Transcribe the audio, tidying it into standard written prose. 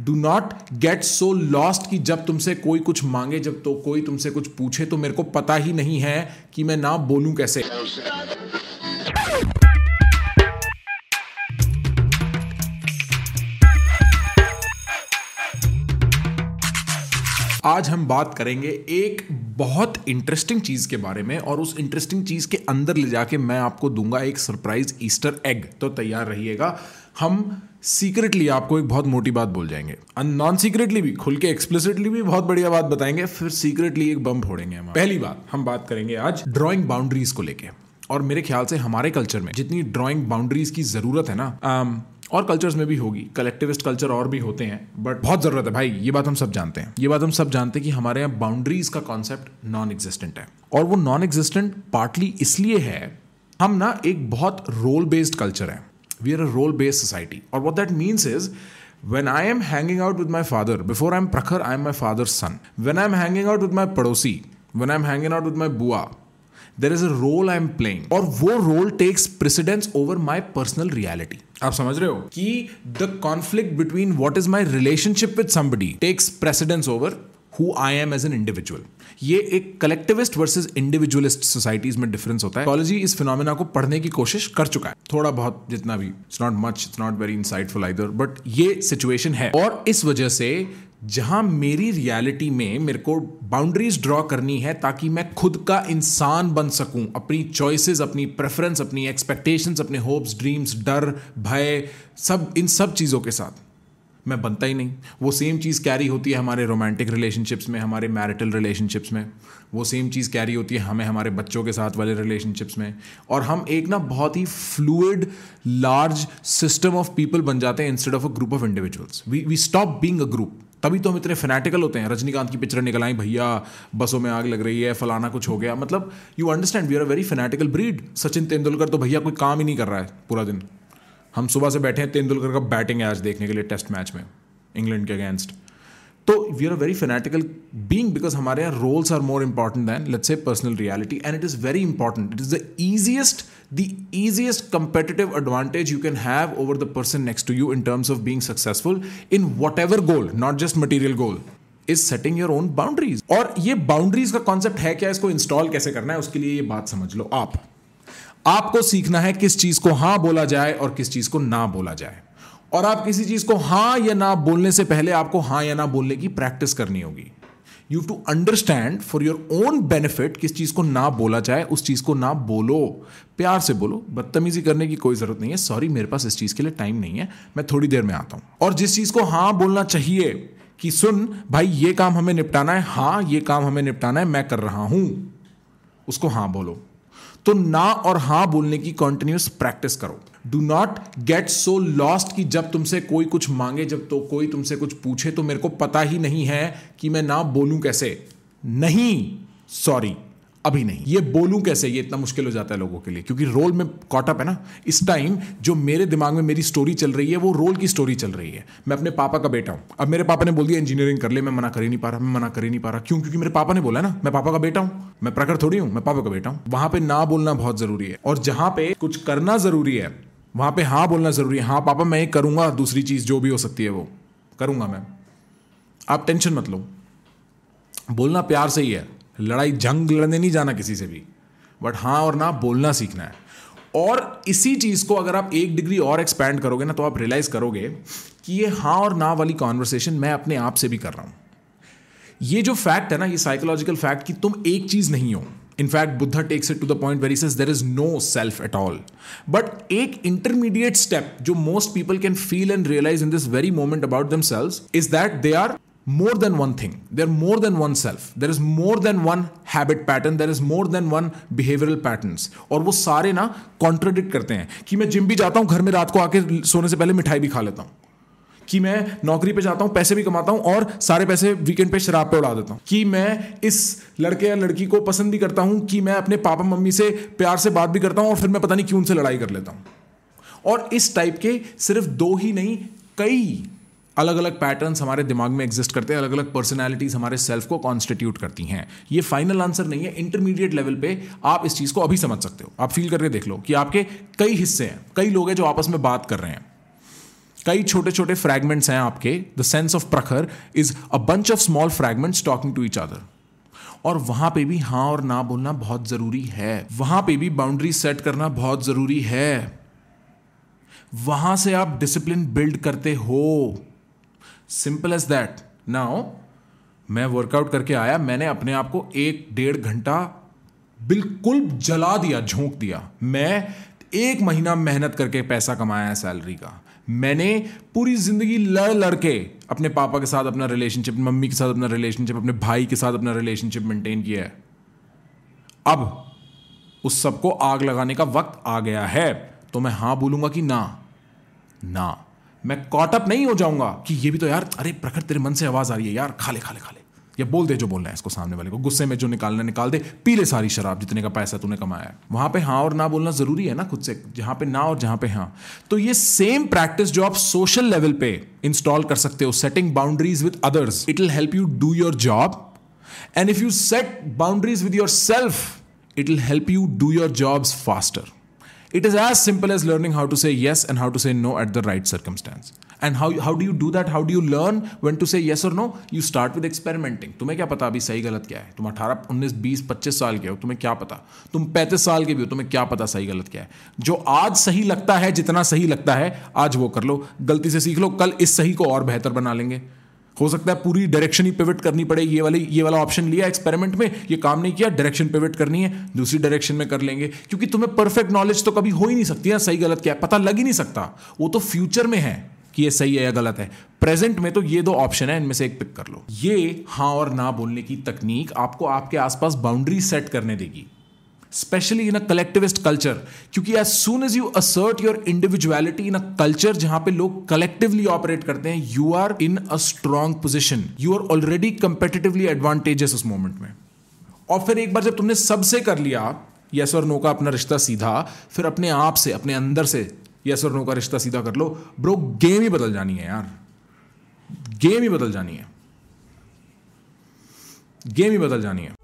Do not get so lost कि जब तुमसे कोई कुछ मांगे, जब तो कोई तुमसे कुछ पूछे तो मेरे को पता ही नहीं है कि मैं ना बोलूं कैसे। आज हम बात करेंगे एक बहुत इंटरेस्टिंग चीज के बारे में, और उस इंटरेस्टिंग चीज के अंदर ले जाके मैं आपको दूंगा एक सरप्राइज ईस्टर एग। तो तैयार रहिएगा। हम सीक्रेटली आपको एक बहुत मोटी बात बोल जाएंगे, नॉन सीक्रेटली भी, खुल के एक्सप्लिसिटली भी बहुत बढ़िया बात बताएंगे, फिर सीक्रेटली एक बम फोड़ेंगे हम। पहली बात हम बात करेंगे आज ड्राइंग बाउंड्रीज को लेके। और मेरे ख्याल से हमारे कल्चर में जितनी ड्राइंग बाउंड्रीज की जरूरत है ना, और कल्चर्स में भी होगी, कलेक्टिविस्ट कल्चर और भी होते हैं, बट बहुत जरूरत है भाई। ये बात हम सब जानते हैं, ये बात हम सब जानते हैं कि हमारे यहाँ बाउंड्रीज का कॉन्सेप्ट नॉन एग्जिस्टेंट है। और वो नॉन एग्जिस्टेंट पार्टली इसलिए है, हम ना एक बहुत रोल बेस्ड कल्चर है। We are a role based society. और what that means is, when I am hanging out with my father, before I am prakhar, I am my father's son. When I am hanging out with my padosi, when I am hanging out with my bua, there is a role I am playing, और वो role takes precedence over my personal reality. आप समझ रहे हो कि the conflict between what is my relationship with somebody takes precedence over who I am as an individual. ये एक collectivist versus individualist societies में डिफरेंस होता है। साइकोलॉजी इस फिनोमेना को पढ़ने की कोशिश कर चुका है, थोड़ा बहुत, जितना भी। It's not much, it's not very insightful either, but ये सिचुएशन है। और इस वजह से जहां मेरी रियलिटी में मेरे को बाउंड्रीज ड्रॉ करनी है ताकि मैं खुद का इंसान बन सकूं, अपनी चॉइसेस, अपनी प्रेफरेंस, अपनी एक्सपेक्टेशंस, अपने होप्स, ड्रीम्स, डर, भय, सब इन सब चीज़ों के साथ मैं बनता ही नहीं। वो सेम चीज़ कैरी होती है हमारे रोमांटिक रिलेशनशिप्स में, हमारे मैरिटल रिलेशनशिप्स में। वो सेम चीज़ कैरी होती है हमें हमारे बच्चों के साथ वाले रिलेशनशिप्स में। और हम एक ना बहुत ही fluid large system of people बन जाते हैं instead of a group of individuals. We stop being a group. तभी तो हम इतने फैनेटिकल होते हैं। रजनीकांत की पिक्चर निकल आई, भैया बसों में आग लग रही है, फलाना कुछ हो गया। मतलब you understand, we are a very fanatical breed. Sachin Tendulkar तो भैया कोई काम ही नहीं कर रहा है पूरा दिन। हम सुबह से बैठे हैं तेंदुलकर का बैटिंग है आज देखने के लिए टेस्ट मैच में इंग्लैंड के अगेंस्ट। तो we are a very fanatical being because हमारे यहाँ roles are more important than let's say personal reality, and it is very important. It is the easiest competitive advantage you can have over the person next to you in terms of being successful in whatever goal, not just material goal, is setting your own boundaries. और ये boundaries का concept है क्या, इसको install कैसे करना है, उसके लिए ये बात समझ लो। आपको सीखना है किस चीज को हाँ बोला जाए और किस चीज को ना बोला जाए। और आप किसी चीज को हाँ या ना बोलने से पहले आपको हाँ या ना बोलने की प्रैक्टिस करनी होगी। You to understand for your own benefit किस चीज को ना बोला जाए, उस चीज को ना बोलो। प्यार से बोलो, बदतमीजी करने की कोई जरूरत नहीं है। सॉरी मेरे पास इस चीज के लिए टाइम नहीं है, मैं थोड़ी देर में आता हूं। और जिस चीज को हाँ बोलना चाहिए कि सुन भाई ये काम हमें निपटाना है, हाँ ये काम हमें निपटाना है, मैं कर रहा हूं, उसको हाँ बोलो। तो ना और हाँ बोलने की कॉन्टिन्यूस प्रैक्टिस करो। Do not get so lost कि जब तुमसे कोई कुछ मांगे, जब तो कोई तुमसे कुछ पूछे तो मेरे को पता ही नहीं है कि मैं ना बोलूं कैसे। नहीं, सॉरी अभी नहीं, ये बोलूं कैसे, ये इतना मुश्किल हो जाता है लोगों के लिए, क्योंकि रोल में कॉट अप है ना। इस टाइम जो मेरे दिमाग में मेरी स्टोरी चल रही है वो रोल की स्टोरी चल रही है। मैं अपने पापा का बेटा हूं। अब मेरे पापा ने बोल दिया इंजीनियरिंग कर ले, मैं मना कर ही नहीं पा रहा। क्यों? क्योंकि मेरे पापा ने बोला ना, मैं पापा का बेटा हूं, मैं प्रखर थोड़ी हूं, मैं पापा का बेटा हूं। वहां पे ना बोलना बहुत जरूरी है, और जहां पे कुछ करना जरूरी है वहां पे हाँ बोलना जरूरी है। हाँ पापा मैं एक करूंगा, दूसरी चीज जो भी हो सकती है वो करूंगा मैं, आप टेंशन मत लो। बोलना प्यार से ही है, लड़ाई जंग लड़ने नहीं जाना किसी से भी, बट हाँ और ना बोलना सीखना है। और इसी चीज को अगर आप 1 डिग्री और एक्सपैंड करोगे ना, तो आप रियलाइज करोगे कि ये हाँ और ना वाली कॉन्वर्सेशन मैं अपने आप से भी कर रहा हूं। ये जो फैक्ट है ना, ये साइकोलॉजिकल फैक्ट कि तुम एक चीज नहीं हो। In fact Buddha takes it to the point where he says there is no self at all. But एक इंटरमीडिएट स्टेप जो most people can feel and realise in this very moment about themselves is that they are more than one thing. They're more than one self. There is more than one habit pattern. There is more than one behavioral patterns. और वो सारे ना contradict करते हैं कि मैं gym भी जाता हूँ, घर में रात को आके सोने से पहले मिठाई भी खा लेता हूँ, कि मैं नौकरी पे जाता हूँ, पैसे भी कमाता हूँ और सारे पैसे वीकेंड पे शराब पे उड़ा देता हूँ, कि मैं इस लड़के या लड़की को पसंद भी करता हूँ, कि मैं अपने पापा मम्मी से प्यार से बात भी करता हूँ और फिर मैं पता नहीं क्यों उनसे लड़ाई कर लेता हूँ। और इस टाइप के सिर्फ 2 ही नहीं, कई अलग अलग पैटर्न्स हमारे दिमाग में एग्जिस्ट करते हैं, अलग अलग पर्सनैलिटीज हमारे सेल्फ को कॉन्स्टिट्यूट करती हैं। ये फाइनल आंसर नहीं है। इंटरमीडिएट लेवल पे आप इस चीज़ को अभी समझ सकते हो। आप फील करके देख लो कि आपके कई हिस्से हैं, कई लोग हैं जो आपस में बात कर रहे हैं। कई छोटे छोटे फ्रैगमेंट्स हैं आपके. The sense of Prakhar is a bunch of small fragments talking to each other. और वहां पे भी हाँ और ना बोलना बहुत जरूरी है. वहां पे भी बाउंड्री सेट करना बहुत जरूरी है. वहां से आप डिसिप्लिन बिल्ड करते हो. Simple as that. नाउ मैं वर्कआउट करके आया, मैंने अपने आप को 1-1.5 घंटा बिल्कुल जला दिया, झोंक दिया. मैं 1 महीना मेहनत करके पैसा कमाया है सैलरी का. मैंने पूरी जिंदगी लड़ के अपने पापा के साथ अपना रिलेशनशिप, मम्मी के साथ अपना रिलेशनशिप, अपने भाई के साथ अपना रिलेशनशिप मेंटेन किया है. अब उस सबको आग लगाने का वक्त आ गया है. तो मैं हां बोलूंगा कि ना. मैं कॉट अप नहीं हो जाऊंगा कि ये भी तो यार, अरे प्रखर तेरे मन से आवाज आ रही है यार, खा ले. या बोल दे जो बोलना है इसको सामने वाले को. गुस्से में जो निकालना निकाल दे. पी ले सारी शराब जितने का पैसा तूने कमाया है. वहां पे हाँ और ना बोलना जरूरी है ना खुद से. जहां पे ना और जहां पे हाँ. तो ये सेम प्रैक्टिस जो आप सोशल लेवल पे इंस्टॉल कर सकते हो, setting boundaries with others, it will help you do your job. And if you set boundaries with your self, it will help you do your jobs faster. It is as simple as learning how to say yes and how to say no at the right circumstance. And how do you do that? How do you learn when to say yes or no? You start with experimenting. तुम्हें क्या पता अभी सही गलत क्या है? तुम 18, 19, 20, 25 साल के हो, तुम्हें क्या पता? तुम 35 साल के भी हो, तुम्हें क्या पता सही गलत क्या है? जो आज सही लगता है, जितना सही लगता है आज वो कर लो. गलती से सीख लो, कल इस सही को और बेहतर बना लेंगे. हो सकता है पूरी डायरेक्शन ही पिवट करनी पड़े. ये वाला ऑप्शन लिया एक्सपेरिमेंट में, ये काम नहीं किया, डायरेक्शन पिवट करनी है, दूसरी डायरेक्शन में कर लेंगे. क्योंकि तुम्हें परफेक्ट नॉलेज तो कभी हो ही नहीं सकती है. सही गलत क्या है पता लग ही नहीं सकता. वो तो फ्यूचर में है कि ये सही है या गलत है. प्रेजेंट में तो ये 2 ऑप्शन है, इनमें से एक पिक कर लो. ये हाँ और ना बोलने की तकनीक आपको आपके आसपास बाउंड्री सेट करने देगी, specially in a collectivist culture. क्योंकि as soon as you assert your individuality in a culture जहां पे लोग कलेक्टिवली ऑपरेट करते हैं, you are in a strong position. You are already competitively advantages उस मोमेंट में. और फिर एक बार जब तुमने सबसे कर लिया यस और नो का अपना रिश्ता सीधा, फिर अपने आप से, अपने अंदर से यस और नो का रिश्ता सीधा कर लो. ब्रो, गेम ही बदल जानी है यार. गेम ही बदल जानी है.